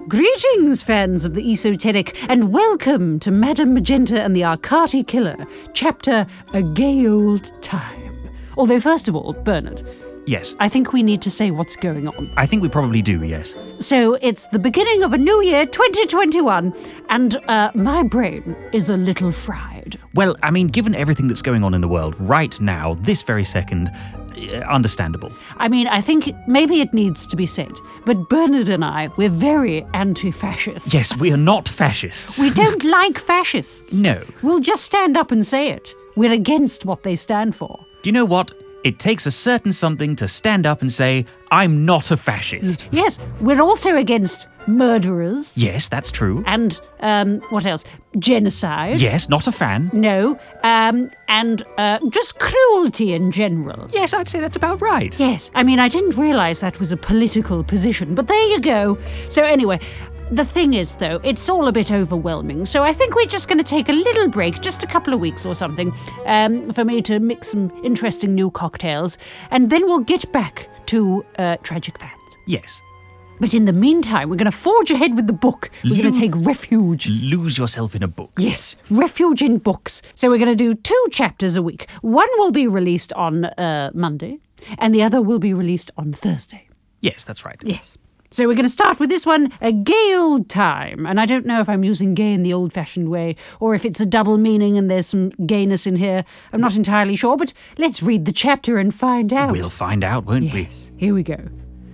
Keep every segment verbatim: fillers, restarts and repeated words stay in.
Greetings, fans of the esoteric, and welcome to Madame Magenta and the Arcati Killer, chapter A Gay Old Time. Although, first of all, Bernard. Yes. I think we need to say what's going on. I think we probably do, yes. So, it's the beginning of a new year, twenty twenty-one, and uh, my brain is a little fried. Well, I mean, given everything that's going on in the world right now, this very second, uh, understandable. I mean, I think maybe it needs to be said, but Bernard and I, we're very anti-fascist. Yes, we are not fascists. We don't like fascists. No. We'll just stand up and say it. We're against what they stand for. Do you know what? It takes a certain something to stand up and say, I'm not a fascist. Yes, we're also against murderers. Yes, that's true. And, um, what else? Genocide. Yes, not a fan. No. Um, and, uh, just cruelty in general. Yes, I'd say that's about right. Yes, I mean, I didn't realise that was a political position, but there you go. So anyway, the thing is, though, it's all a bit overwhelming, so I think we're just going to take a little break, just a couple of weeks or something, um, for me to mix some interesting new cocktails, and then we'll get back to uh, Tragic Fans. Yes. But in the meantime, we're going to forge ahead with the book. We're Lo- going to take refuge. Lose yourself in a book. Yes, refuge in books. So we're going to do two chapters a week. One will be released on uh, Monday, and the other will be released on Thursday. Yes, that's right. Yes. So we're going to start with this one, A Gay Old Time. And I don't know if I'm using gay in the old-fashioned way, or if it's a double meaning and there's some gayness in here. I'm not entirely sure, but let's read the chapter and find out. We'll find out, won't Yes, here we go.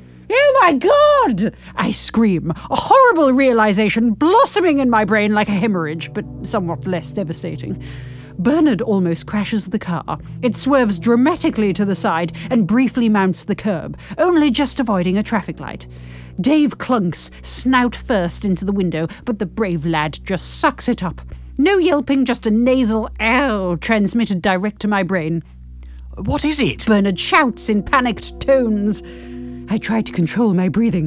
Oh my God! I scream, a horrible realization blossoming in my brain like a hemorrhage, but somewhat less devastating. Bernard almost crashes the car. It swerves dramatically to the side and briefly mounts the curb, only just avoiding a traffic light. Dave clunks, snout first into the window, but the brave lad just sucks it up. No yelping, just a nasal ow transmitted direct to my brain. we? What is it? Bernard shouts in panicked tones. I try to control my breathing.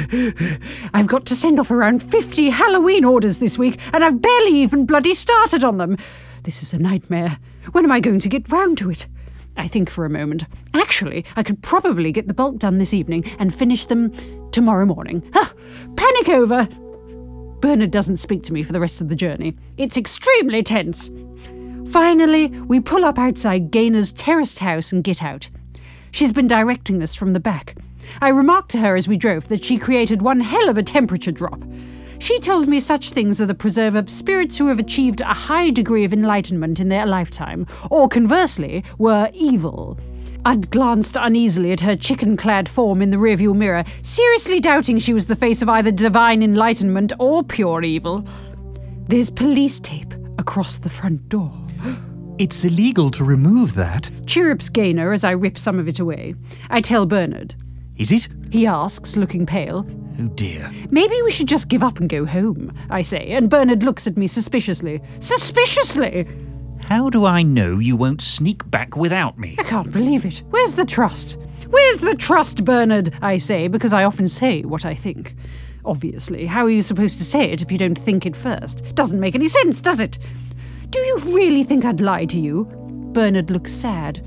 I've got to send off around fifty Halloween orders this week, and I've barely even bloody started on them. This is a nightmare. When am I going to get round to it? I think for a moment. Actually, I could probably get the bulk done this evening and finish them tomorrow morning. Ah, panic over! Bernard doesn't speak to me for the rest of the journey. It's extremely tense. Finally, we pull up outside Gaynor's terraced house and get out. She's been directing us from the back. I remarked to her as we drove that she created one hell of a temperature drop. She told me such things are the preserve of spirits who have achieved a high degree of enlightenment in their lifetime, or conversely, were evil. I'd glanced uneasily at her chicken-clad form in the rearview mirror, seriously doubting she was the face of either divine enlightenment or pure evil. There's police tape across the front door. It's illegal to remove that. Chirrups Gaynor as I rip some of it away. I tell Bernard. Is it? He asks, looking pale. Oh dear. Maybe we should just give up and go home, I say, and Bernard looks at me suspiciously. Suspiciously! How do I know you won't sneak back without me? I can't believe it. Where's the trust? Where's the trust, Bernard? I say, because I often say what I think. Obviously, how are you supposed to say it if you don't think it first? Doesn't make any sense, does it? Do you really think I'd lie to you? Bernard looks sad.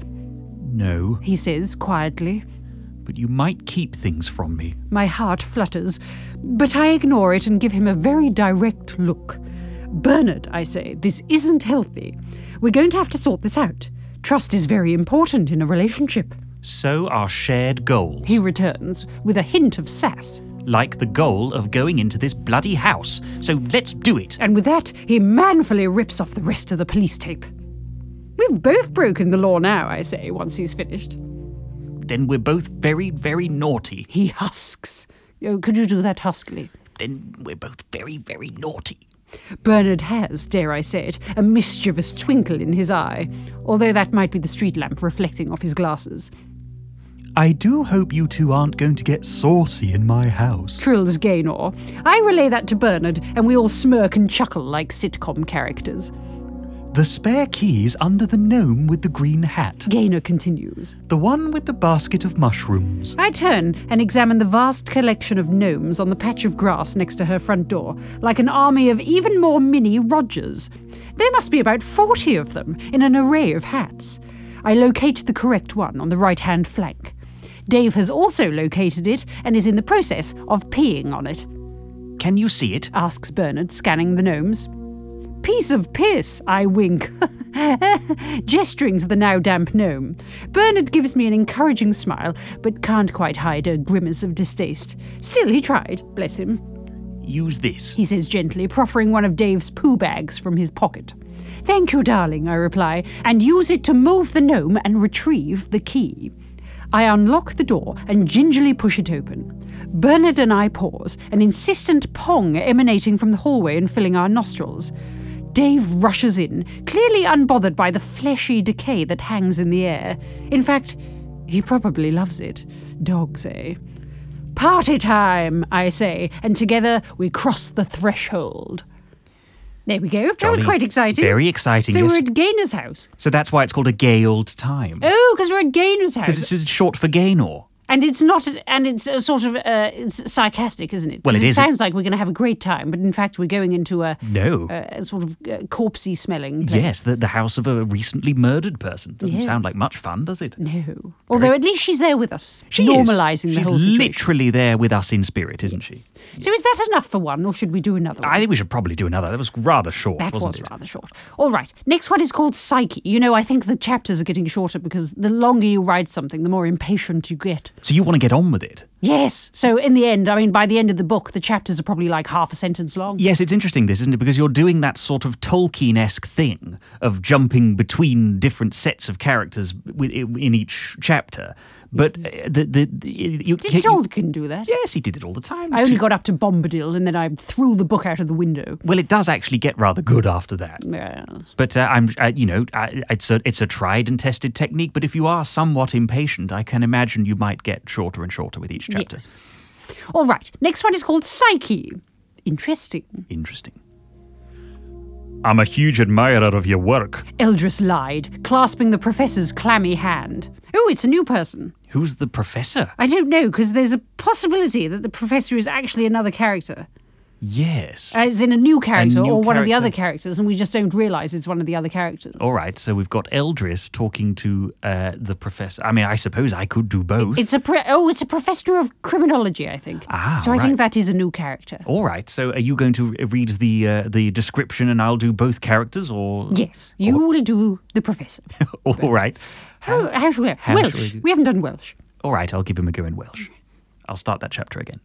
No, He says quietly. but you might keep things from me. My heart flutters, but I ignore it and give him a very direct look. Bernard, I say, this isn't healthy. We're going to have to sort this out. Trust is very important in a relationship. So are shared goals. He returns, with a hint of sass. Like the goal of going into this bloody house. So let's do it. And with that, he manfully rips off the rest of the police tape. We've both broken the law now, I say, once he's finished. Then we're both very, very naughty. He husks. Oh, could you do that huskily? Then we're both very, very naughty. Bernard has, dare I say it, a mischievous twinkle in his eye, although that might be the street lamp reflecting off his glasses. I do hope you two aren't going to get saucy in my house. Trills Gaynor. I relay that to Bernard, and we all smirk and chuckle like sitcom characters. The spare key's under the gnome with the green hat. Gaynor continues. The one with the basket of mushrooms. I turn and examine the vast collection of gnomes on the patch of grass next to her front door, like an army of even more mini Rogers. There must be about forty of them, in an array of hats. I locate the correct one on the right-hand flank. Dave has also located it and is in the process of peeing on it. Can you see it? asks Bernard, scanning the gnomes. Piece of piss, I wink, gesturing to the now damp gnome. Bernard gives me an encouraging smile, but can't quite hide a grimace of distaste. Still, he tried, bless him. Use this. He says gently, proffering one of Dave's poo bags from his pocket. Thank you, darling, I reply, and use it to move the gnome and retrieve the key. I unlock the door and gingerly push it open. Bernard and I pause, an insistent pong emanating from the hallway and filling our nostrils. Dave rushes in, clearly unbothered by the fleshy decay that hangs in the air. In fact, he probably loves it. Dogs, eh? Party time, I say, and together we cross the threshold. There we go. That Jolly, was quite exciting. Very exciting. So yes. we're at Gainer's house. So that's why it's called a gay old time. Oh, because we're at Gainer's house. Because it's short for Gaynor. And it's not, and it's a sort of, uh, it's sarcastic, isn't it? Well, 'Cause it it is. sounds like we're going to have a great time, but in fact we're going into a, No. a, a sort of uh, corpsey smelling place. Yes, the, the house of a recently murdered person. Doesn't Yes. sound like much fun, does it? No. Although at least she's there with us, She normalising is. the She's whole situation. literally there with us in spirit, isn't she? So is that enough for one, or should we do another one? I think we should probably do another. That was rather short, That wasn't was it? rather short. All right, next one is called Psyche. You know, I think the chapters are getting shorter because the longer you write something, the more impatient you get. So you want to get on with it? Yes. So in the end, I mean, by the end of the book, the chapters are probably like half a sentence long. Yes, it's interesting, this, isn't it? Because you're doing that sort of Tolkien-esque thing of jumping between different sets of characters wi- in each chapter. But uh, the... the, the you, Did you, Tolkien do that? Yes, he did it all the time. I only got up to Bombadil and then I threw the book out of the window. Well, it does actually get rather good after that. Yes. But uh, I'm, uh, you know, uh, it's a it's a tried and tested technique. But if you are somewhat impatient, I can imagine you might get shorter and shorter with each chapter. Yes. All right, next one is called Psyche. Interesting. Interesting. I'm a huge admirer of your work. Eldris lied, clasping the professor's clammy hand. Oh, it's a new person. Who's the professor? I don't know, because there's a possibility that the professor is actually another character. Yes. As in a new character new or one of the character. other characters, and we just don't realise it's one of the other characters. All right. So we've got Eldris talking to uh, the professor. I mean, I suppose I could do both. It's a pre- oh, it's a professor of criminology, I think. Ah, so I right. think that is a new character. All right. So are you going to read the uh, the description and I'll do both characters, or? Yes, you will do the professor. All right. How, how shall we? how Welsh. shall we do- We haven't done Welsh. All right. I'll give him a go in Welsh. I'll start that chapter again.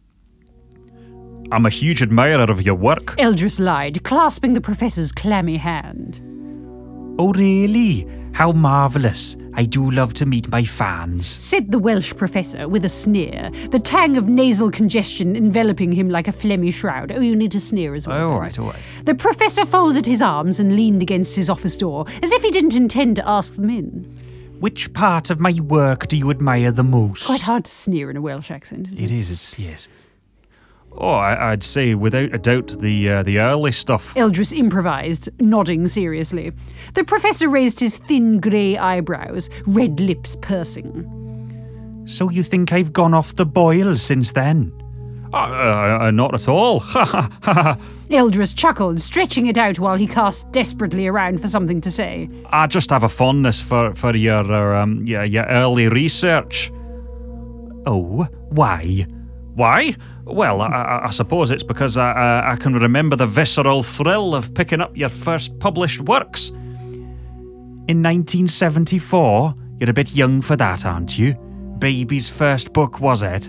I'm a huge admirer of your work. Eldris lied, clasping the professor's clammy hand. Oh, really? How marvellous. I do love to meet my fans. Said the Welsh professor with a sneer, the tang of nasal congestion enveloping him like a phlegmy shroud. Oh, you need to sneer as well. All right, all right. The professor folded his arms and leaned against his office door, as if he didn't intend to ask them in. Which part of my work do you admire the most? Quite hard to sneer in a Welsh accent, isn't it? It is, it's, yes. Oh, I, I'd say without a doubt the uh, the early stuff. Eldris improvised, nodding seriously. The professor raised his thin grey eyebrows, red lips pursing. So you think I've gone off the boil since then? Uh, uh, uh, not at all. Ha ha ha. Eldris chuckled, stretching it out while he cast desperately around for something to say. I just have a fondness for for your uh, um your, your early research. Oh, why? Why? Well, I, I, I suppose it's because I, I I can remember the visceral thrill of picking up your first published works. In nineteen seventy-four? You're a bit young for that, aren't you? Baby's first book, was it?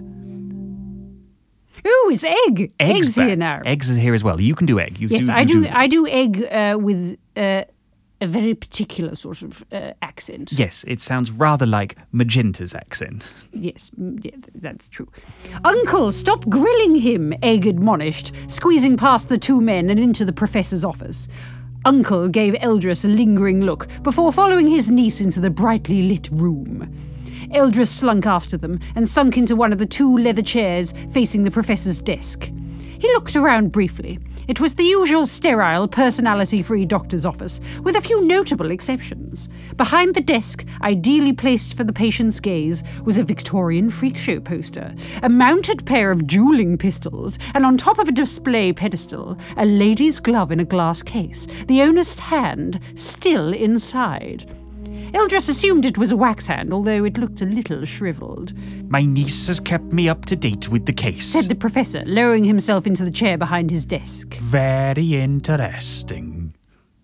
Ooh, it's egg. Egg's back. here now. Eggs are here as well. You can do egg. You Yes, do, I you do. I do egg uh, with uh, a very particular sort of uh, accent. Yes, it sounds rather like Magenta's accent. Yes, mm, yeah, th- that's true. Uncle, stop grilling him, Egg admonished, squeezing past the two men and into the professor's office. Uncle gave Eldris a lingering look before following his niece into the brightly lit room. Eldris slunk after them and sunk into one of the two leather chairs facing the professor's desk. He looked around briefly. It was the usual sterile, personality-free doctor's office, with a few notable exceptions. Behind the desk, ideally placed for the patient's gaze, was a Victorian freak show poster, a mounted pair of dueling pistols, and on top of a display pedestal, a lady's glove in a glass case, the owner's hand still inside. Eldris assumed it was a wax hand, although it looked a little shriveled. My niece has kept me up to date with the case, said the professor, lowering himself into the chair behind his desk. Very interesting.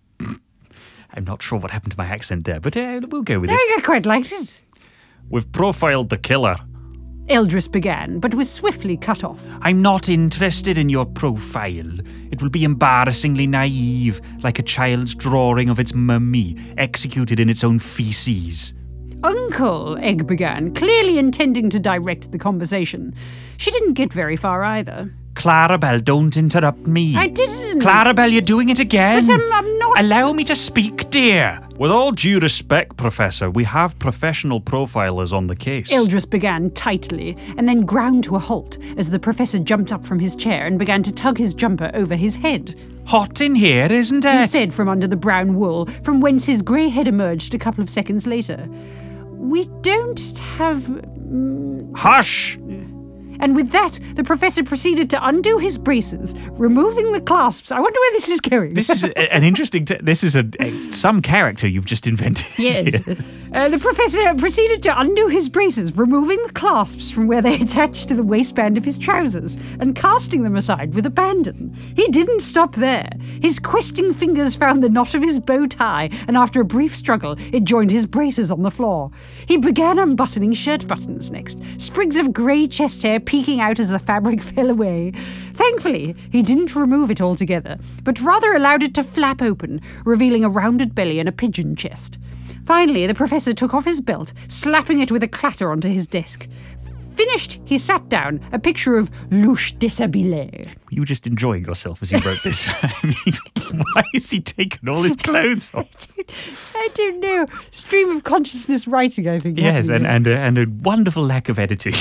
I'm not sure what happened to my accent there, but uh, we'll go with it. I quite liked it. We've profiled the killer. Eldris began, but was swiftly cut off. I'm not interested in your profile. It will be embarrassingly naive, like a child's drawing of its mummy, executed in its own feces. Uncle, Egg began, clearly intending to direct the conversation. She didn't get very far either. Clarabelle, don't interrupt me. I didn't. Clarabelle, you're doing it again. But um, I'm not... Allow me to speak, dear. With all due respect, Professor, we have professional profilers on the case. Eldris began tightly, and then ground to a halt as the professor jumped up from his chair and began to tug his jumper over his head. Hot in here, isn't it? He said from under the brown wool, from whence his grey head emerged a couple of seconds later. We don't have... Mm, Hush! And with that, the professor proceeded to undo his braces, removing the clasps. I wonder where this is going. This is a, an interesting... T- this is a, a some character you've just invented. Yes. uh, the professor proceeded to undo his braces, removing the clasps from where they attached to the waistband of his trousers and casting them aside with abandon. He didn't stop there. His questing fingers found the knot of his bow tie, and after a brief struggle, it joined his braces on the floor. He began unbuttoning shirt buttons next, sprigs of grey chest hair peeking out as the fabric fell away. Thankfully, he didn't remove it altogether, but rather allowed it to flap open, revealing a rounded belly and a pigeon chest. Finally, the professor took off his belt, slapping it with a clatter onto his desk. Finished, he sat down, a picture of louche déshabillé. You were just enjoying yourself as you wrote this. I mean, why is he taking all his clothes off? I don't know. Stream of consciousness writing, I think. Yes, and, and, a, and a wonderful lack of editing.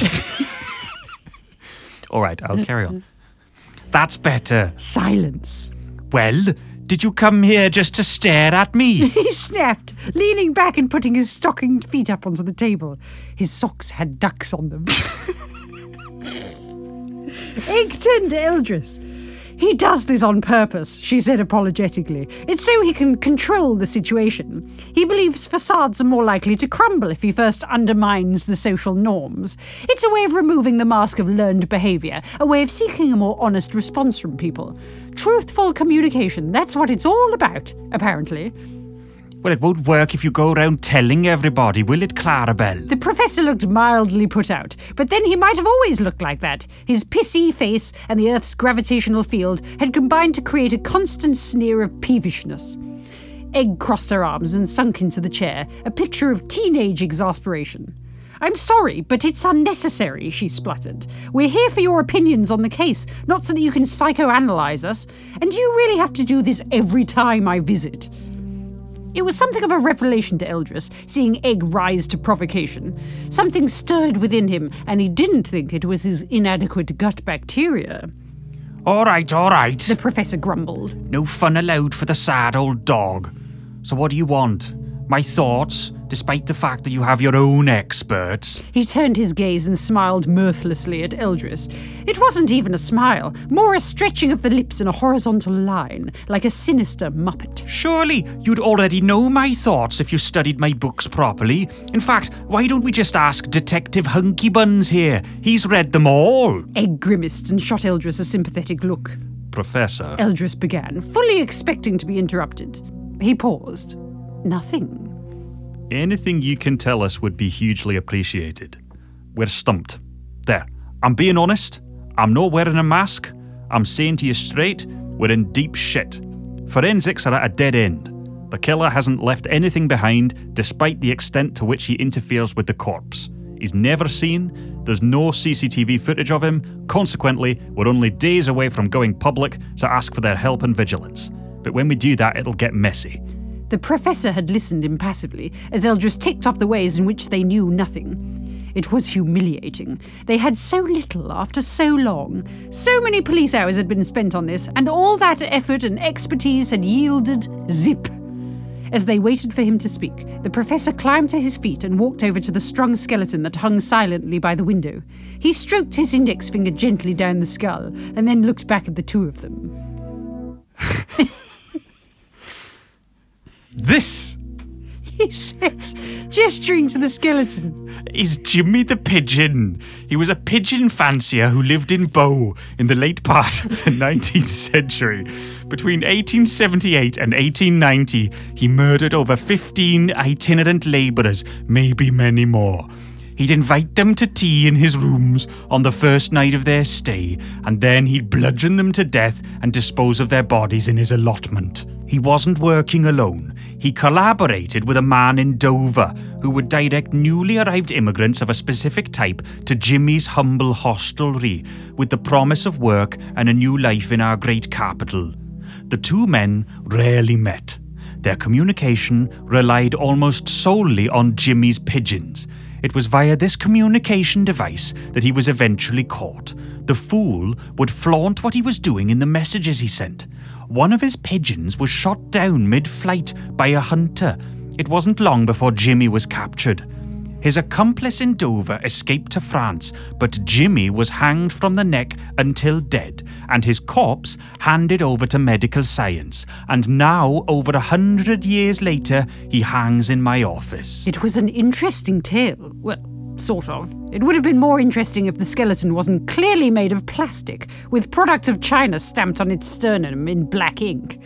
All right, I'll carry on. That's better. Silence. Well, did you come here just to stare at me? He snapped, leaning back and putting his stockinged feet up onto the table. His socks had ducks on them. Egg turned to Eldris. He does this on purpose, she said apologetically. It's so he can control the situation. He believes facades are more likely to crumble if he first undermines the social norms. It's a way of removing the mask of learned behaviour, a way of seeking a more honest response from people. Truthful communication, that's what it's all about, apparently. Well, it won't work if you go around telling everybody, will it, Clarabelle? The professor looked mildly put out, but then he might have always looked like that. His pissy face and the Earth's gravitational field had combined to create a constant sneer of peevishness. Egg crossed her arms and sunk into the chair, a picture of teenage exasperation. I'm sorry, but it's unnecessary, she spluttered. We're here for your opinions on the case, not so that you can psychoanalyze us. And do you really have to do this every time I visit? It was something of a revelation to Eldris, seeing Egg rise to provocation. Something stirred within him, and he didn't think it was his inadequate gut bacteria. All right, all right. The professor grumbled. No fun allowed for the sad old dog. So what do you want? My thoughts, despite the fact that you have your own experts? He turned his gaze and smiled mirthlessly at Eldris. It wasn't even a smile, more a stretching of the lips in a horizontal line, like a sinister muppet. Surely you'd already know my thoughts if you studied my books properly. In fact, why don't we just ask Detective Hunky Buns here? He's read them all. Egg grimaced and shot Eldris a sympathetic look. Professor. Eldris began, fully expecting to be interrupted. He paused. Nothing. Anything you can tell us would be hugely appreciated. We're stumped. There. I'm being honest. I'm not wearing a mask. I'm saying to you straight, we're in deep shit. Forensics are at a dead end. The killer hasn't left anything behind, despite the extent to which he interferes with the corpse. He's never seen. There's no C C T V footage of him. Consequently, we're only days away from going public to ask for their help and vigilance. But when we do that, it'll get messy. The professor had listened impassively as Eldris ticked off the ways in which they knew nothing. It was humiliating. They had so little after so long. So many police hours had been spent on this, and all that effort and expertise had yielded zip. As they waited for him to speak, the professor climbed to his feet and walked over to the strung skeleton that hung silently by the window. He stroked his index finger gently down the skull, and then looked back at the two of them. This he said, gesturing to the skeleton. Is Jimmy the pigeon. He was a pigeon fancier who lived in Bow in the late part of the nineteenth century. Between eighteen seventy-eight and eighteen ninety, he murdered over fifteen itinerant labourers, maybe many more. He'd invite them to tea in his rooms on the first night of their stay, and then he'd bludgeon them to death and dispose of their bodies in his allotment. He wasn't working alone. He collaborated with a man in Dover who would direct newly arrived immigrants of a specific type to Jimmy's humble hostelry with the promise of work and a new life in our great capital. The two men rarely met. Their communication relied almost solely on Jimmy's pigeons. It was via this communication device that he was eventually caught. The fool would flaunt what he was doing in the messages he sent. One of his pigeons was shot down mid-flight by a hunter. It wasn't long before Jimmy was captured. His accomplice in Dover escaped to France, but Jimmy was hanged from the neck until dead, and his corpse handed over to medical science. And now, over a hundred years later, he hangs in my office. It was an interesting tale. Well, sort of. It would have been more interesting if the skeleton wasn't clearly made of plastic, with product of China stamped on its sternum in black ink.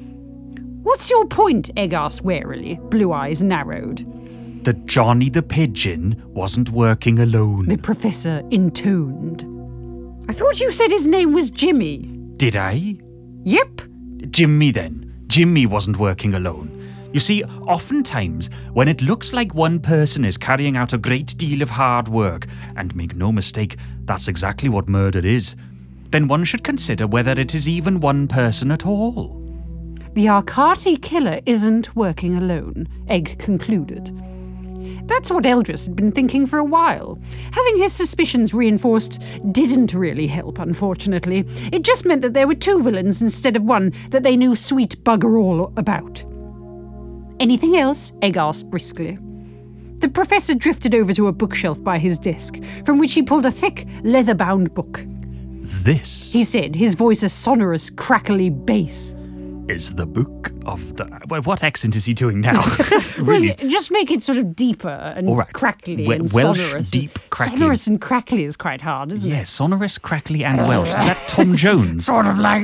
What's your point? Egg asked warily, blue eyes narrowed. That Johnny the pigeon wasn't working alone. The professor intoned. I thought you said his name was Jimmy. Did I? Yep. Jimmy then. Jimmy wasn't working alone. You see, oftentimes, when it looks like one person is carrying out a great deal of hard work, and make no mistake, that's exactly what murder is, then one should consider whether it is even one person at all. The Arcati killer isn't working alone, Egg concluded. That's what Eldris had been thinking for a while. Having his suspicions reinforced didn't really help, unfortunately. It just meant that there were two villains instead of one that they knew sweet bugger all about. Anything else? Egg asked briskly. The professor drifted over to a bookshelf by his desk, from which he pulled a thick, leather-bound book. This, he said, his voice a sonorous, crackly bass. Is the book of the... Well, what accent is he doing now? Really? Well, just make it sort of deeper and All right. crackly We- and Welsh, sonorous. deep, crackly. Sonorous and crackly is quite hard, isn't Yes, sonorous, crackly, and Welsh. Is that Tom Jones? Sort of like...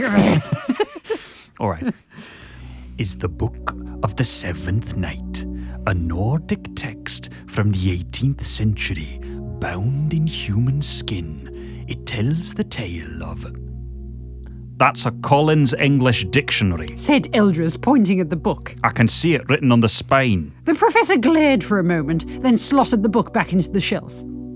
All right. Is the Book of the Seventh Night, a Nordic text from the eighteenth century, bound in human skin. It tells the tale of... That's a Collins English dictionary, said Eldris, pointing at the book. I can see it written on the spine. The professor glared for a moment, then slotted the book back into the shelf.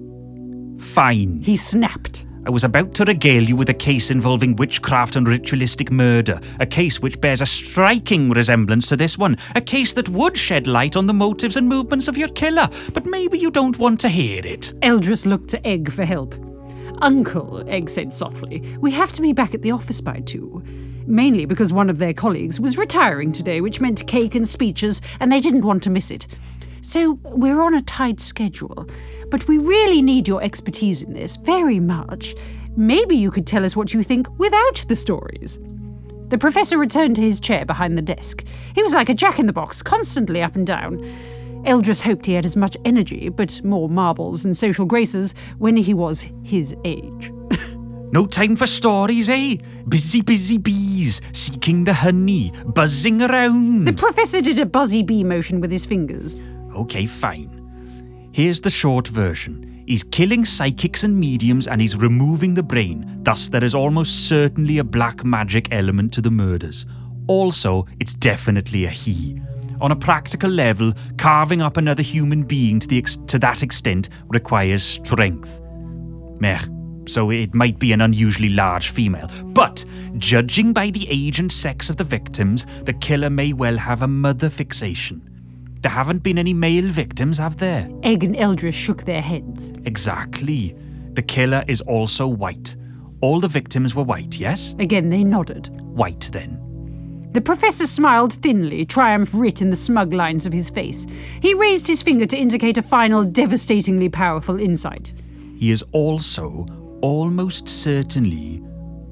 Fine. He snapped. I was about to regale you with a case involving witchcraft and ritualistic murder, a case which bears a striking resemblance to this one, a case that would shed light on the motives and movements of your killer, but maybe you don't want to hear it. Eldris looked to Egg for help. Uncle, Egg said softly, we have to be back at the office by two. Mainly because one of their colleagues was retiring today, which meant cake and speeches, and they didn't want to miss it. So we're on a tight schedule. But we really need your expertise in this, very much. Maybe you could tell us what you think without the stories. The professor returned to his chair behind the desk. He was like a jack-in-the-box, constantly up and down. Eldris hoped he had as much energy, but more marbles and social graces, when he was his age. No time for stories, eh? Busy, busy bees, seeking the honey, buzzing around. The professor did a buzzy bee motion with his fingers. Okay, fine. Here's the short version. He's killing psychics and mediums and he's removing the brain. Thus, there is almost certainly a black magic element to the murders. Also, it's definitely a he. On a practical level, carving up another human being to, the ex- to that extent requires strength. Meh. So it might be an unusually large female. But, judging by the age and sex of the victims, the killer may well have a mother fixation. There haven't been any male victims, have there? Egg and Eldris shook their heads. Exactly. The killer is also white. All the victims were white, yes? Again, they nodded. White, then. The professor smiled thinly, triumph writ in the smug lines of his face. He raised his finger to indicate a final, devastatingly powerful insight. He is also, almost certainly,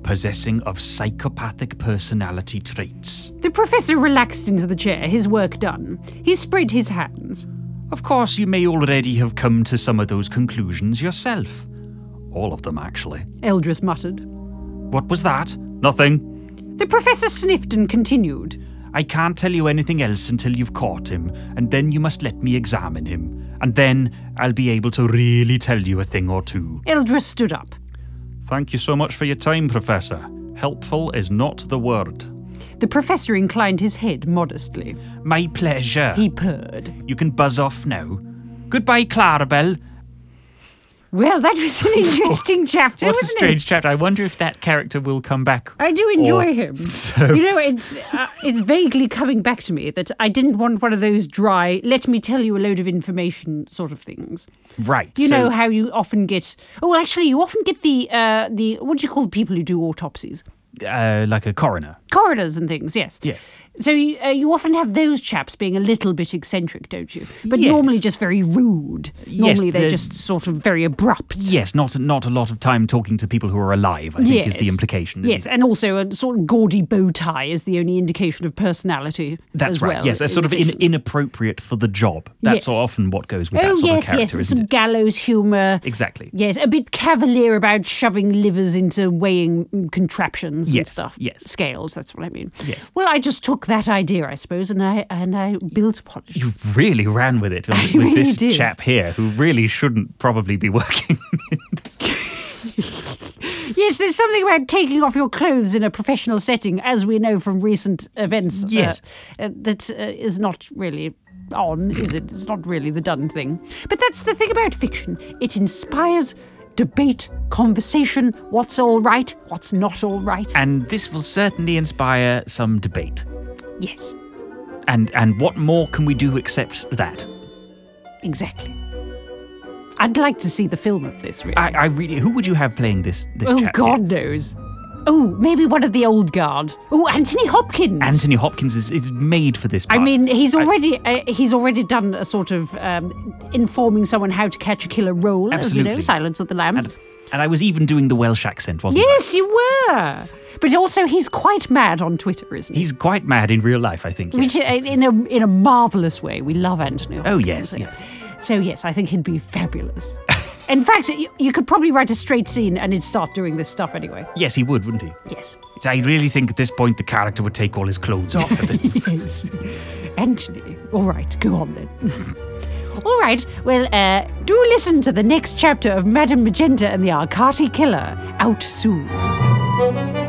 possessing of psychopathic personality traits. The professor relaxed into the chair, his work done. He spread his hands. Of course, you may already have come to some of those conclusions yourself. All of them, actually. Eldris muttered. What was that? Nothing. The professor sniffed and continued. I can't tell you anything else until you've caught him, and then you must let me examine him. And then I'll be able to really tell you a thing or two. Eldris stood up. Thank you so much for your time, Professor. Helpful is not the word. The professor inclined his head modestly. My pleasure. He purred. You can buzz off now. Goodbye, Clarabelle. Well, that was an interesting chapter, What a wasn't strange it? chapter. I wonder if that character will come back. I do enjoy Or- him. So- You know, it's uh, it's vaguely coming back to me that I didn't want one of those dry, let me tell you a load of information sort of things. Right. You so- know how you often get... Oh, well, actually, you often get the, uh, the what do you call the people who do autopsies? Uh, like a coroner. Coroners and things, yes. Yes. So you, uh, you often have those chaps being a little bit eccentric, don't you? But Yes. normally just very rude. Yes, Normally they're the- just sort of very abrupt. Yes, not not a lot of time talking to people who are alive, I think is the Yes. implication. Isn't Yes, it? and also a sort of gaudy bow tie is the only indication of personality. That's as right. well yes, a sort of in, fiction. inappropriate for the job. That's Yes. often what goes with that Oh sort yes, of character, yes, and isn't some it? gallows humour. Exactly. Yes, a bit cavalier about shoving livers into weighing mm, contraptions and Yes, stuff. yes. Scales, that's what I mean. Yes. Well, I just took that idea, I suppose, and I and I built upon it. You really ran with it I with really this did. chap here, who really shouldn't probably be working. Yes, there's something about taking off your clothes in a professional setting, as we know from recent events. uh, Yes. uh, that uh, is not really on, is it? It's not really the done thing. But that's the thing about fiction. It inspires debate, conversation, what's all right, what's not all right. And this will certainly inspire some debate. Yes, And and what more can we do except that? exactly. I'd like to see the film of this, really. I, I really. Who would you have playing this this oh, chap? God knows. Oh, maybe one of the old guard. Oh, Anthony Hopkins. Anthony Hopkins is, is made for this I part. mean, he's already uh, he's already done a sort of um, informing someone how to catch a killer role, as we know, Absolutely. Silence of the Lambs. and, and I was even doing the Welsh accent, wasn't Yes, you were. But also, he's quite mad on Twitter, isn't I? he? He's quite mad in real life, I think. Yes. Which, uh, in a in a marvelous way, we love Anthony Hopkins. Oh, yes, yes. So yes, I think he'd be fabulous. In fact, you, you could probably write a straight scene and he'd start doing this stuff anyway. Yes, he would, wouldn't he? Yes. I really think at this point the character would take all his clothes off. and then- Yes. Anthony. All right, go on then. All right, well, uh, do listen to the next chapter of Madame Magenta and the Arcati Killer, out soon.